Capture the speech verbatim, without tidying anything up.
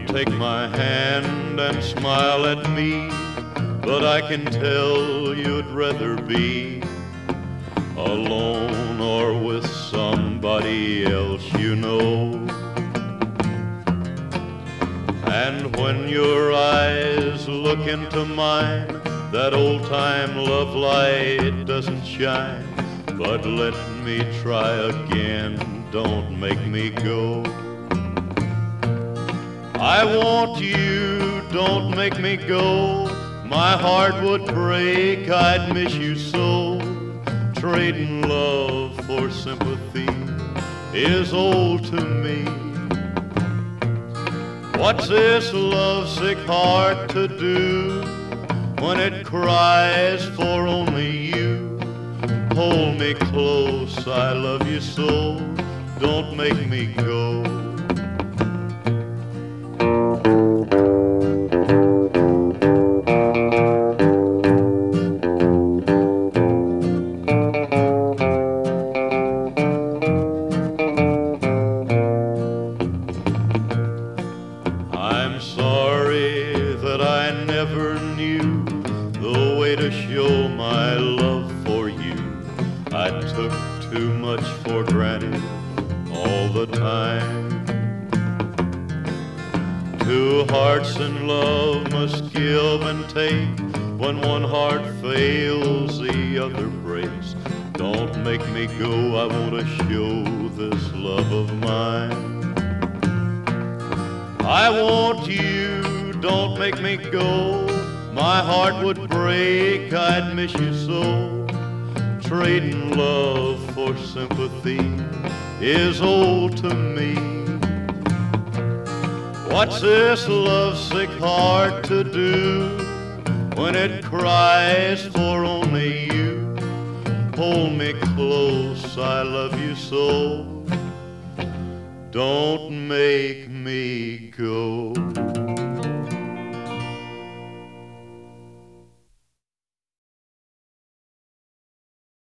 take my hand and smile at me, but I can tell you'd rather be alone or with somebody else you know. And when your eyes look into mine, that old-time love light doesn't shine. But let me try again, don't make me go. I want you, don't make me go. My heart would break, I'd miss you so. Trading love for sympathy is old to me. What's this lovesick heart to do when it cries for only you? Hold me close, I love you so, don't make me go. I'm sorry that I never knew the way to show my love for you. I took too much for granted all the time. Two hearts in love must give and take. When one heart fails, the other breaks. Don't make me go, I want to show this love of mine. I want you, don't make me go. My heart would break, I'd miss you so. Trading love for sympathy is old to me. What's this lovesick heart to do when it cries for only you? Hold me close, I love you so. Don't make me go.